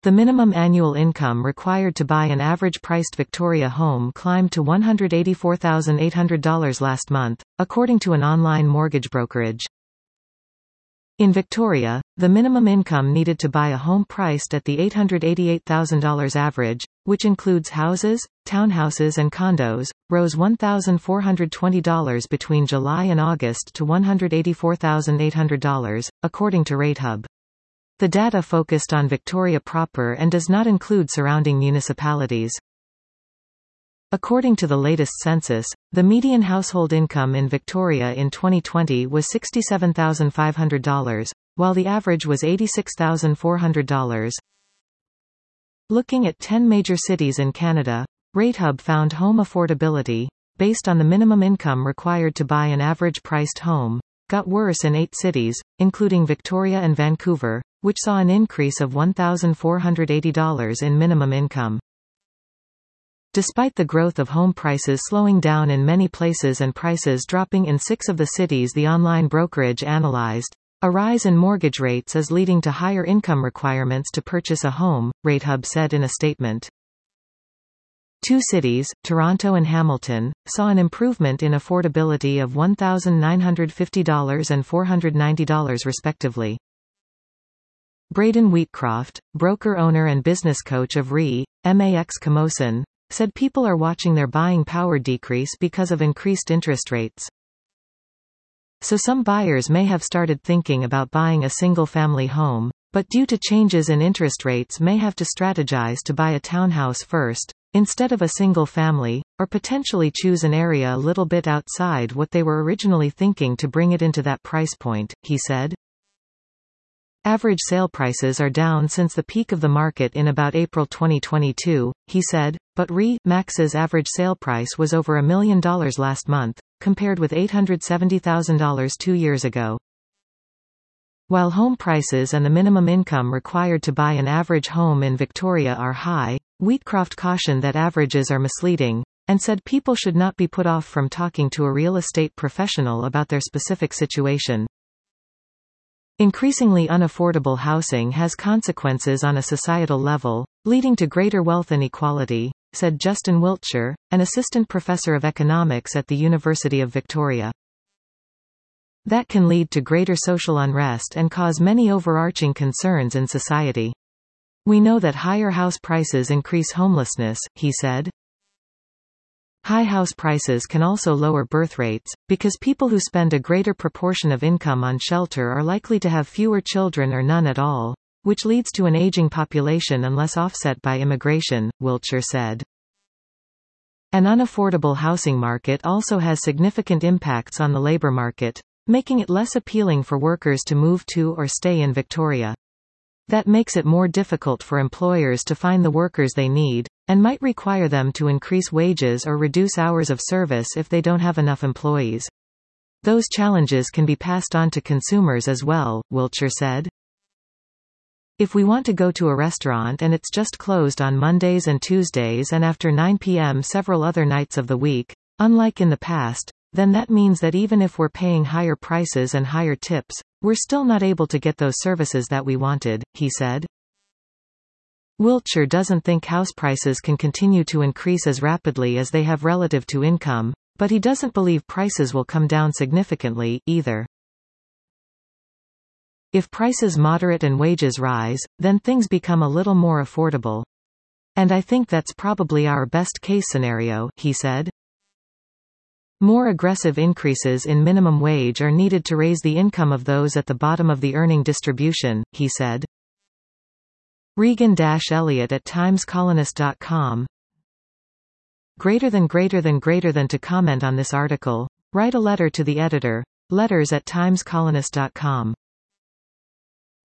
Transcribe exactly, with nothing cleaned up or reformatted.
The minimum annual income required to buy an average-priced Victoria home climbed to one hundred eighty-four thousand eight hundred dollars last month, according to an online mortgage brokerage. In Victoria, the minimum income needed to buy a home priced at the eight hundred eighty-eight thousand dollars average, which includes houses, townhouses and condos, rose one thousand four hundred twenty dollars between July and August to one hundred eighty-four thousand eight hundred dollars, according to RateHub. The data focused on Victoria proper and does not include surrounding municipalities. According to the latest census, the median household income in Victoria in twenty twenty was sixty-seven thousand five hundred dollars, while the average was eighty-six thousand four hundred dollars. Looking at ten major cities in Canada, RateHub found home affordability, based on the minimum income required to buy an average-priced home, got worse in eight cities, including Victoria and Vancouver, which saw an increase of one thousand four hundred eighty dollars in minimum income. Despite the growth of home prices slowing down in many places and prices dropping in six of the cities the online brokerage analyzed, a rise in mortgage rates is leading to higher income requirements to purchase a home, RateHub said in a statement. Two cities, Toronto and Hamilton, saw an improvement in affordability of one thousand nine hundred fifty dollars and four hundred ninety dollars respectively. Braden Wheatcroft, broker-owner and business coach of R E MAX Camosun, said people are watching their buying power decrease because of increased interest rates. So some buyers may have started thinking about buying a single-family home, but due to changes in interest rates may have to strategize to buy a townhouse first, instead of a single family, or potentially choose an area a little bit outside what they were originally thinking to bring it into that price point, he said. Average sale prices are down since the peak of the market in about April twenty twenty-two, he said, but R E MAX's average sale price was over a million dollars last month, compared with eight hundred seventy thousand dollars two years ago. While home prices and the minimum income required to buy an average home in Victoria are high, Wheatcroft cautioned that averages are misleading, and said people should not be put off from talking to a real estate professional about their specific situation. Increasingly unaffordable housing has consequences on a societal level, leading to greater wealth inequality, said Justin Wiltshire, an assistant professor of economics at the University of Victoria. That can lead to greater social unrest and cause many overarching concerns in society. We know that higher house prices increase homelessness, he said. High house prices can also lower birth rates, because people who spend a greater proportion of income on shelter are likely to have fewer children or none at all, which leads to an aging population unless offset by immigration, Wiltshire said. An unaffordable housing market also has significant impacts on the labor market, making it less appealing for workers to move to or stay in Victoria. That makes it more difficult for employers to find the workers they need, and might require them to increase wages or reduce hours of service if they don't have enough employees. Those challenges can be passed on to consumers as well, Wiltshire said. If we want to go to a restaurant and it's just closed on Mondays and Tuesdays and after nine p m several other nights of the week, unlike in the past, then that means that even if we're paying higher prices and higher tips, we're still not able to get those services that we wanted, he said. Wiltshire doesn't think house prices can continue to increase as rapidly as they have relative to income, but he doesn't believe prices will come down significantly, either. If prices moderate and wages rise, then things become a little more affordable. And I think that's probably our best case scenario, he said. More aggressive increases in minimum wage are needed to raise the income of those at the bottom of the earning distribution, he said. Regan-Elliott at times colonist dot com. Greater than greater than greater than to comment on this article, write a letter to the editor, letters at times colonist dot com.